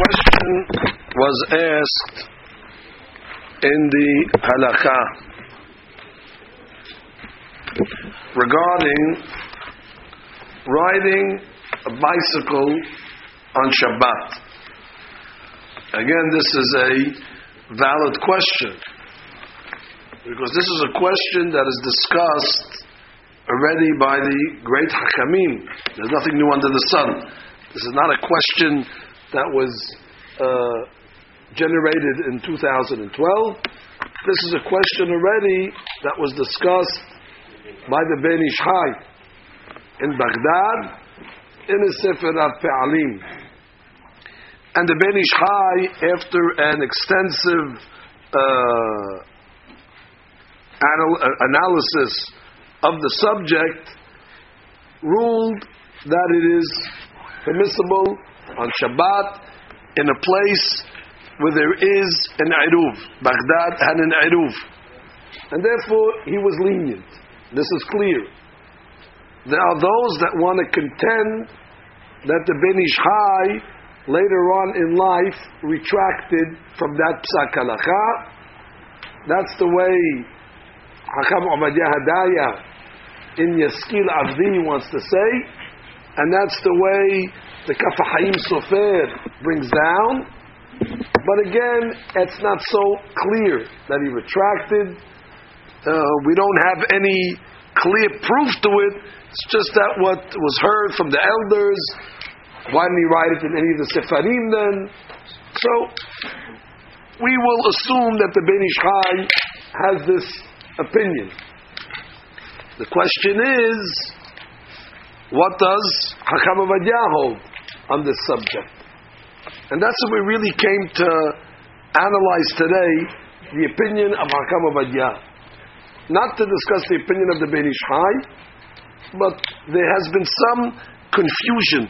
question was asked in the halakha regarding riding a bicycle on Shabbat. Again, this is a valid question because this is a question that is discussed already by the great Hakamim. There's nothing new under the sun. This is not a question that was generated in 2012. This is a question already that was discussed by the Ben Ish Chai in Baghdad in a Sefer of Pe'alim. And the Ben Ish Chai, after an extensive analysis of the subject, ruled that it is permissible on Shabbat in a place where there is an Eruv. Baghdad had an Eruv. And therefore, he was lenient. This is clear. There are those that want to contend that the Ben Ish Chai later on in life retracted from that Psak Halakha. That's the way Hakam Obadiah Hadaya in Yaskil Avdi wants to say, and that's the way the Kaf HaChaim Sofer brings down. But again, it's not so clear that he retracted. We don't have any clear proof to it. It's just that what was heard from the elders. Why didn't he write it in any of the Sefarim then? So we will assume that the Ben Ish Chai has this opinion. The question is, what does Hakam Obadiah hold on this subject? And that's what we really came to analyze today, the opinion of Hakam Obadiah. Not to discuss the opinion of the Ben Ish Chai, but there has been some confusion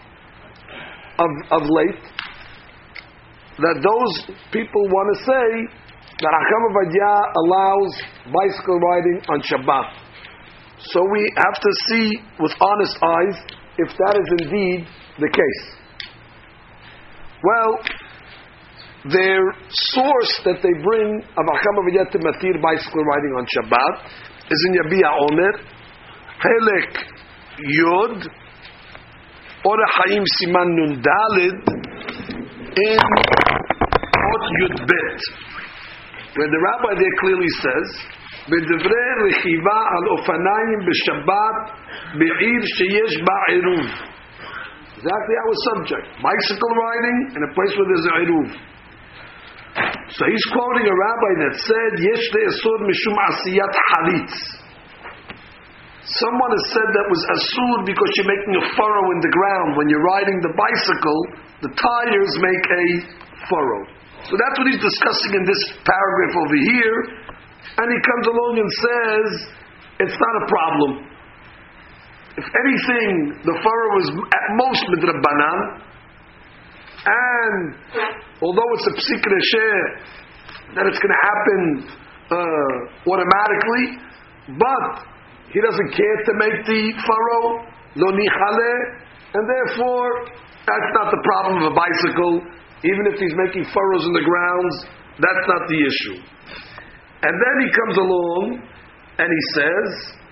of late that those people want to say that Hakam Obadiah allows bicycle riding on Shabbat. So we have to see with honest eyes if that is indeed the case. Well, their source that they bring of Hakam Obadiah to matir bicycle riding on Shabbat is in Yabiya Omer, Helek Yod, Ora Chaim Siman Nun Dalid, in Ot Yud Bet, where the rabbi there clearly says, בדברי רכיבה על אופניים בשבת בעיר שיש בה עירוב. Exactly our subject. Bicycle riding in a place where there's an עירוב. So he's quoting a rabbi that said, יש לאסור משום עשיית חליץ. Someone has said that was asur because you're making a furrow in the ground. When you're riding the bicycle, the tires make a furrow. So that's what he's discussing in this paragraph over here. And he comes along and says, it's not a problem. If anything, the furrow is at most midrabanan. And although it's a psik resher, that it's going to happen automatically, but he doesn't care to make the furrow, lo nichale, and therefore, that's not the problem of a bicycle. Even if he's making furrows in the grounds, that's not the issue. And then he comes along and he says,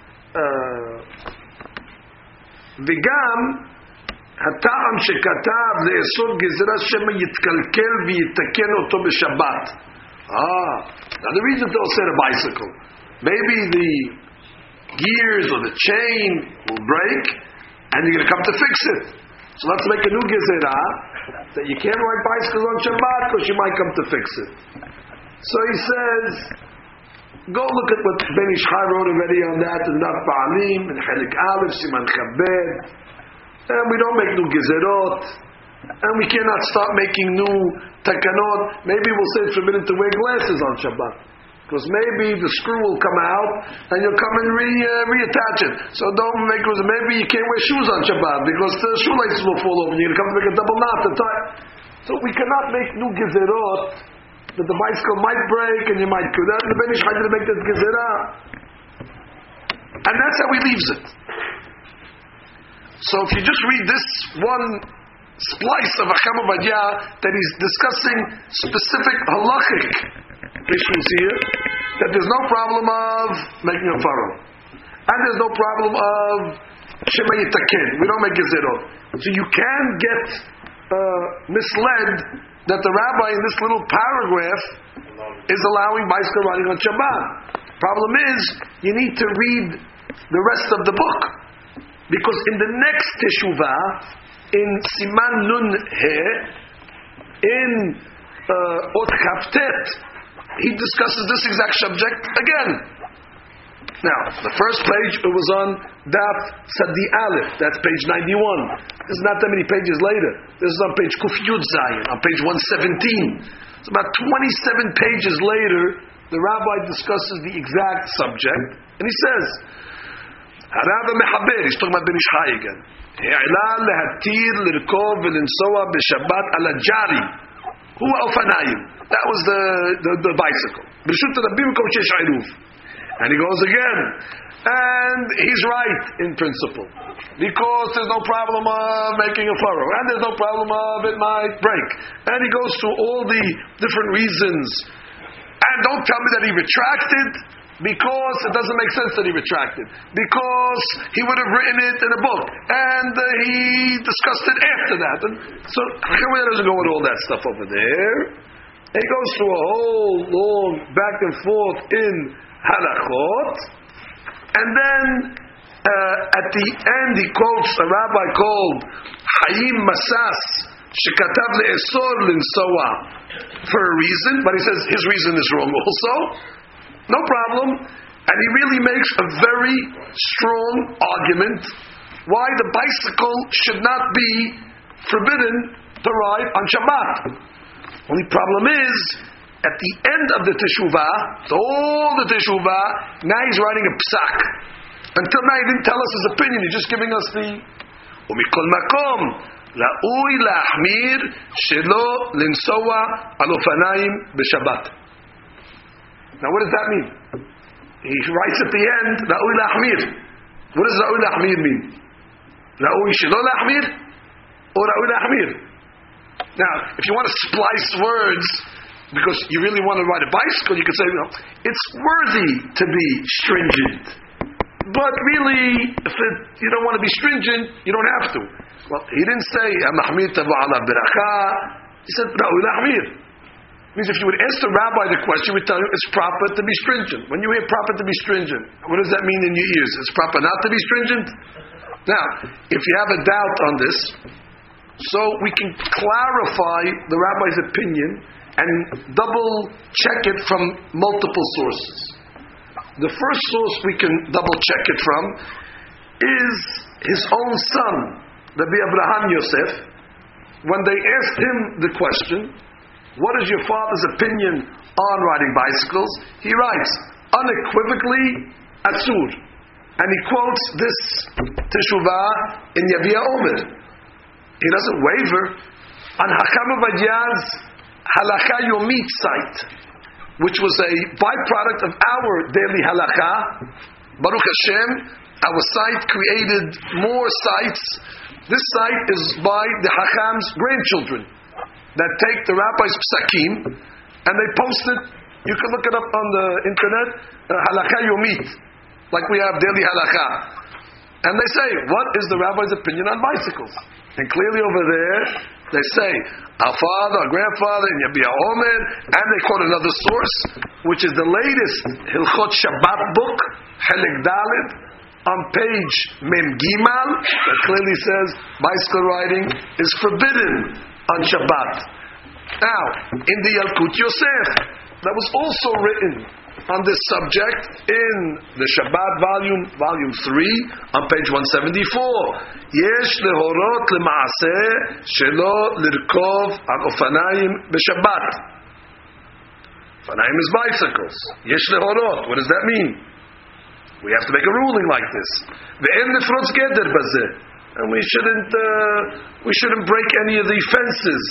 "V'gam hatam shekatav le'esod gezerah shema yitkalkel v'yitaken oto b'Shabbat." Now the reason they'll say a bicycle, maybe the gears or the chain will break, and you're going to come to fix it. So let's make a new gezerah that you can't ride bicycles on Shabbat because you might come to fix it. So he says, go look at what Ben Ish Chai wrote already on that in Daf Ba'alim, in Chelik Aleph, Siman Chabed. And we don't make new gezerot. And we cannot start making new takanot. Maybe we'll say it's forbidden to wear glasses on Shabbat. Because maybe the screw will come out and you'll come and reattach it. So don't make it, maybe you can't wear shoes on Shabbat because the shoelaces will fall over and you're going to come to make a double knot to tie. So we cannot make new gezerot that the bicycle might break and you might do that. The Ben Ish Chai didn't make that gezerah. And that's how he leaves it. So if you just read this one splice of Hacham Ovadia that he's discussing specific halachic issues here, that there's no problem of making a furrow. And there's no problem of Shema Yitaken. We don't make Gezerot. So you can get misled that the rabbi in this little paragraph is allowing bicycle riding on Shabbat. Problem is, you need to read the rest of the book. Because in the next Teshuvah, in Siman Nun He, in Ot Chaftet, he discusses this exact subject again. Now, the first page, it was on Daf Sadi Aleph, that's page 91. This is not that many pages later. This is on page Kuf Yud Zayin, on page 117. It's about 27 pages later, the rabbi discusses the exact subject, and he says, Harava Mechaber, he's talking about Ben Ish Chai again. He'ila lehatir lirkov v'linsoa b'shabbat ala jari. Huwa ofanayim. That was the bicycle. B'reshut Rabbim kol shesh iruv. And he goes again. And he's right in principle. Because there's no problem of making a furrow. And there's no problem of it might break. And he goes through all the different reasons. And don't tell me that he retracted, because it doesn't make sense that he retracted. Because he would have written it in a book. And he discussed it after that. And so Hachemah doesn't go with all that stuff over there. He goes through a whole long back and forth in halachot, and then at the end he quotes a rabbi called Hayim Masas shekatav le'esor linsoa for a reason, but he says his reason is wrong also. No problem, and he really makes a very strong argument why the bicycle should not be forbidden to ride on Shabbat. Only problem is, at the end of the Teshuvah, all the Teshuvah, now he's writing a psak. Until now he didn't tell us his opinion, he's just giving us the Umikol Makom, La'ui La'achmir, Shelo Linsoa Al Ofanayim B'Shabbat. Now what does that mean? He writes at the end, La'ui La'achmir. What does La'ui La'achmir mean? La'ui Shelo La'achmir? Or La'ui La'achmir? Now, if you want to splice words, because you really want to ride a bicycle, you could say, it's worthy to be stringent. But really, if you don't want to be stringent, you don't have to. Well, he didn't say, Mahmir tabu ala beracha. He said, no, Mahmir. Means if you would ask the rabbi the question, he would tell you it's proper to be stringent. When you hear proper to be stringent, what does that mean in your ears? It's proper not to be stringent? Now, if you have a doubt on this, so we can clarify the rabbi's opinion and double check it from multiple sources. The first source we can double check it from is his own son, Rabbi Abraham Yosef. When they asked him the question, what is your father's opinion on riding bicycles? He writes, unequivocally, Asur. And he quotes this Teshuvah in Yavia Omer. He doesn't waver on Hacham Ovadia's Halakha Yomit site, which was a byproduct of our daily halakha. Baruch Hashem, our site created more sites. This site is by the Hacham's grandchildren that take the rabbi's psakim and they post it. You can look it up on the internet, Halakha Yomit, like we have daily halakha. And they say, what is the rabbi's opinion on bicycles? And clearly over there, they say, our father, our grandfather, in Yabia Omer, and they quote another source, which is the latest Hilchot Shabbat book, Chelik Dalet, on page Mem Gimal, that clearly says bicycle riding is forbidden on Shabbat. Now, in the Yalkut Yosef, that was also written on this subject in the Shabbat volume 3, on page 174. Yesh lehorot lema'aseh shelo lirkov al ofanayim b'Shabbat. Ofanayim is bicycles. Yesh lehorot. What does that mean? We have to make a ruling like this. Ve'en nefrotz geder bazeh. And we shouldn't break any of the fences.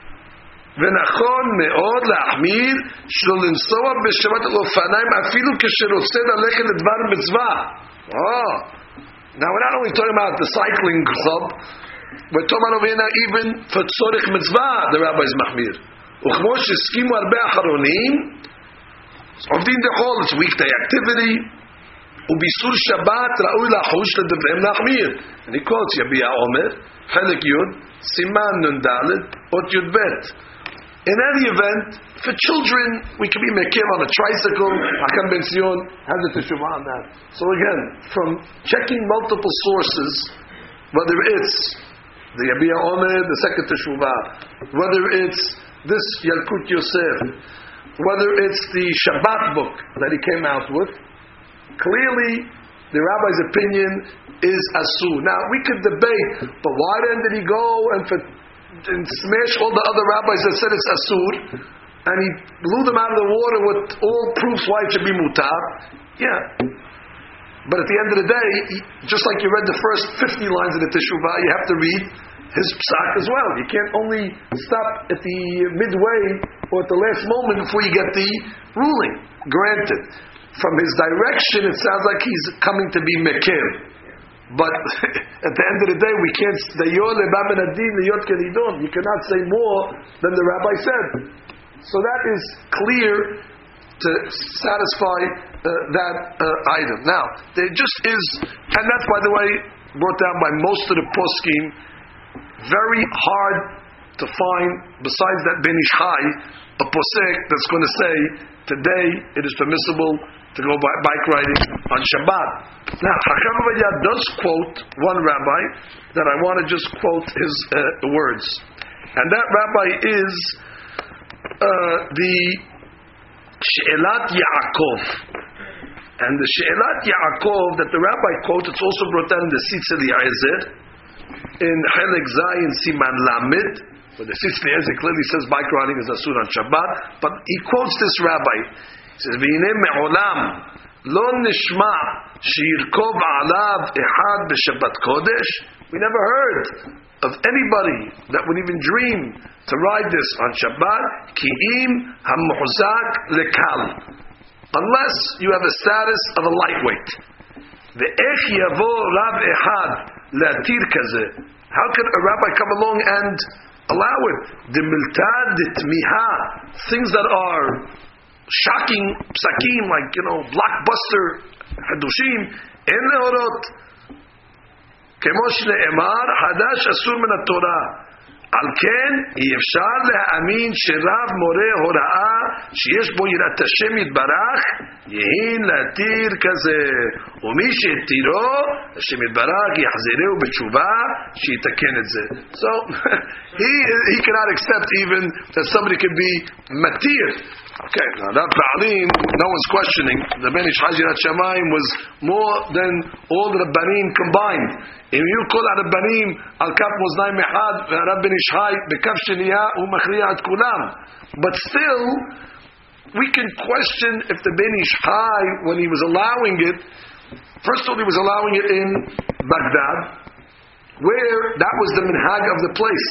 ונכון מאוד להחמיר שלא לנסוע בשבת על אופניים אפילו כשרוצה ללכת לדבר מצווה. Now we're not only talking about the cycling club, we're talking about over here now, even for tzorich mitzvah, the rabbi is machmir. וכמו שהסכימו הרבה אחרונים, עובדים דחול, it's weekday activity, וביסור שבת ראוי לחוש לדבריהם להחמיר. And he quotes יביע עומר, חלק י', סימן נ"ד, אות י"ב. In any event, for children, we can be mekir on a tricycle. Hakam Ben Zion has a teshuvah on that. So again, from checking multiple sources, whether it's the Yabia Omer, the second teshuvah, whether it's this Yalkut Yosef, whether it's the Shabbat book that he came out with, clearly the rabbi's opinion is asur. Now we could debate, but why then did he go and smash all the other rabbis that said it's asur, and he blew them out of the water with all proofs why it should be mutar? Yeah. But at the end of the day, just like you read the first 50 lines of the Teshuvah, you have to read his psak as well. You can't only stop at the midway or at the last moment before you get the ruling. Granted, from his direction, it sounds like he's coming to be mekir. But at the end of the day, we can't. You cannot say more than the rabbi said. So that is clear to satisfy that item. Now, there just is, and that's, by the way, brought down by most of the poskim, very hard to find, besides that Ben Ish Chai, a posek that's going to say, today it is permissible to go bike riding on Shabbat. Now, Hacham Ovadia does quote one rabbi that I want to just quote his words. And that rabbi is the She'elat Yaakov. And the She'elat Yaakov that the rabbi quotes, it's also brought down in the Sitz Eliezer, in Chelek Zayin Siman Lamed, where the Sitz Eliezer clearly says bike riding is asur on Shabbat, but he quotes this rabbi. He says, V'hineh me'olam lo nishma she'yirkov alav ehad b'Shabbat Kodesh. We never heard of anybody that would even dream to ride this on Shabbat, ki'im ha'muhzak lekal, unless you have a status of a lightweight. Ve'ech yavo rav ehad le'atir kazeh. How could a rabbi come along and allow it? Demiltad detmiha, things that are shocking psakim, like, blockbuster hadushim, en leorot. כמו שנאמר, חדש אסור מן התורה. על כן, אי אפשר להאמין שרב מורה הוראה שיש בו יראת השם יתברך, יהין להתיר כזה. ומי שהתירו, השם יתברך יחזירהו בתשובה, שיתקן את זה. So, he cannot accept even that somebody could be matir. Okay, now that Ba'alim, no one's questioning. The Ben Ish Chai Yirat Shamayim was more than all the Rabbanim combined. If you call out Rabbanim, Al-Kaf Moznai Mehad, Rab Ben Ish Chai, Bekaf Sheniyah, Umachriya at Kulam. But still, we can question if the Ben Ish Chai, when he was allowing it, first of all, he was allowing it in Baghdad, where that was the minhag of the place.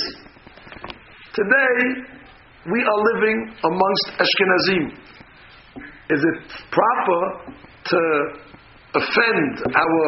Today, we are living amongst Ashkenazim. Is it proper to offend our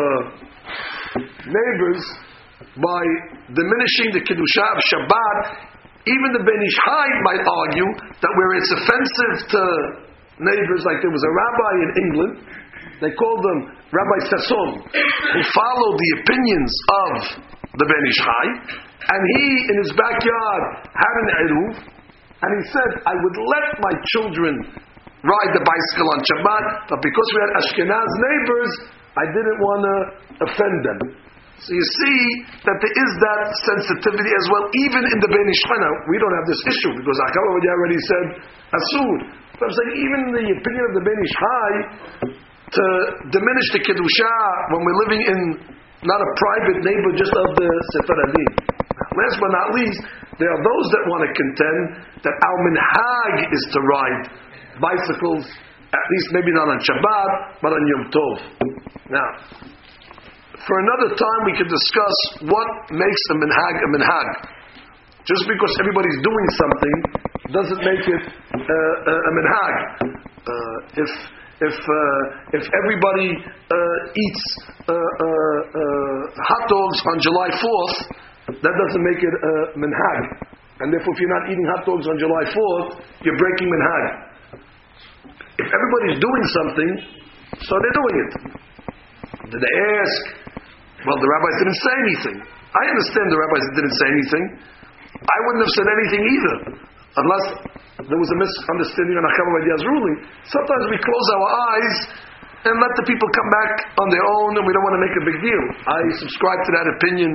neighbors by diminishing the Kedusha of Shabbat? Even the Ben Ish Chai might argue that where it's offensive to neighbors, like there was a rabbi in England, they called him Rabbi Sasson, who followed the opinions of the Ben Ish Chai, and he, in his backyard, had an eruv, and he said, I would let my children ride the bicycle on Shabbat, but because we had Ashkenaz neighbors, I didn't want to offend them. So you see that there is that sensitivity as well, even in the Ben Ish Chai. Now, we don't have this issue, because Hakam already said Asur. But I'm saying, even in the opinion of the Ben Ish Chai, to diminish the Kedusha when we're living in not a private neighbor just of the Sephardim. Last but not least, there are those that want to contend that our minhag is to ride bicycles, at least maybe not on Shabbat, but on Yom Tov. Now, for another time we can discuss what makes a minhag. Just because everybody's doing something doesn't make it a minhag. If everybody eats hot dogs on July 4th, that doesn't make it a minhag. And therefore, if you're not eating hot dogs on July 4th, you're breaking minhag. If everybody's doing something, so they're doing it. Did they ask? Well, the rabbis didn't say anything. I understand the rabbis didn't say anything. I wouldn't have said anything either, unless there was a misunderstanding on Acham Avadia's ruling. Sometimes we close our eyes and let the people come back on their own, and we don't want to make a big deal. I subscribe to that opinion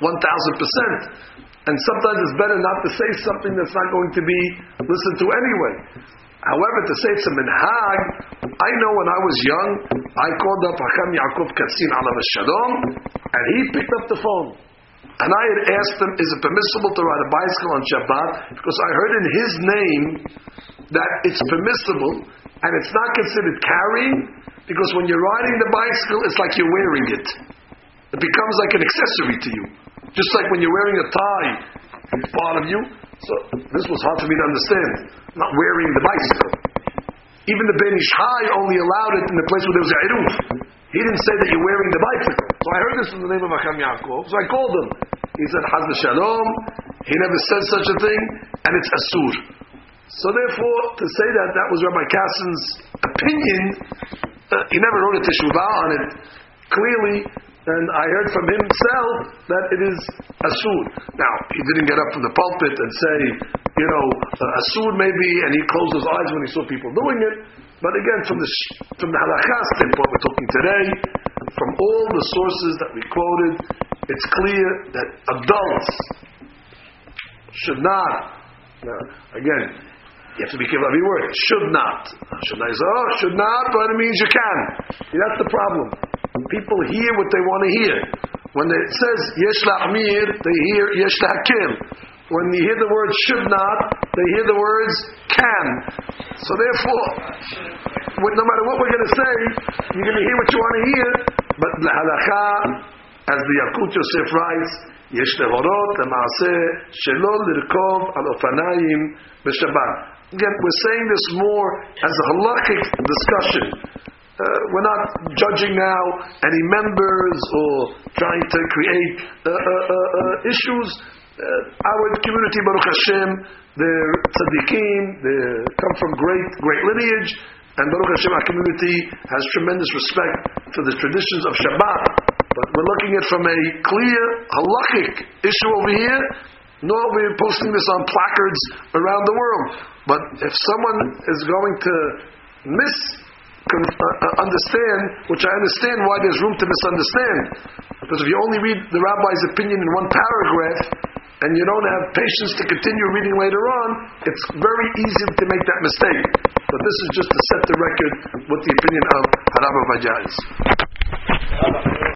1,000%. And sometimes it's better not to say something that's not going to be listened to anyway. However, to say it's a minhag, I know when I was young, I called up Hacham Yaakov Katzin Alav Shalom, and he picked up the phone. And I had asked him, is it permissible to ride a bicycle on Shabbat? Because I heard in his name that it's permissible, and it's not considered carrying, because when you're riding the bicycle, it's like you're wearing it. It becomes like an accessory to you. Just like when you're wearing a tie, it's part of you. So this was hard for me to understand. Not wearing the bicycle. Even the Ben Ish Chai only allowed it in the place where there was a Eruv. He didn't say that you're wearing the bicycle. So I heard this in the name of Hacham Yaakov. So I called him. He said, Chaz v'shalom. He never said such a thing, and it's asur. So therefore, to say that that was Rabbi Kassen's opinion, he never wrote a teshuvah on it clearly, and I heard from himself that it is asur. Now, he didn't get up from the pulpit and say, asur maybe, and he closed his eyes when he saw people doing it. But again, from the halakha standpoint we're talking today, from all the sources that we quoted, it's clear that adults should not. Now, again, you have to be careful of every word. Should not. Should not. Should not, but it means you can. That's the problem. People hear what they want to hear. When it says yesh la'amir, they hear yesh la'akil. When you hear the word should not, they hear the words can. So therefore, no matter what we're going to say, you're going to hear what you want to hear. But the halakha, as the Yakut Yosef writes, yesh lehorot l'maaseh shelo lirkov al ofanayim b'Shabbat. Again, we're saying this more as a halakhic discussion. We're not judging now any members or trying to create issues. Our community, Baruch Hashem, they're tzaddikim, they come from great lineage, and Baruch Hashem, our community has tremendous respect for the traditions of Shabbat. But we're looking at from a clear halachic issue over here. No, we're posting this on placards around the world. But if someone is going to understand, which I understand why there's room to misunderstand, because if you only read the rabbi's opinion in one paragraph, and you don't have patience to continue reading later on, it's very easy to make that mistake. But this is just to set the record what the opinion of Harav Ovadia is.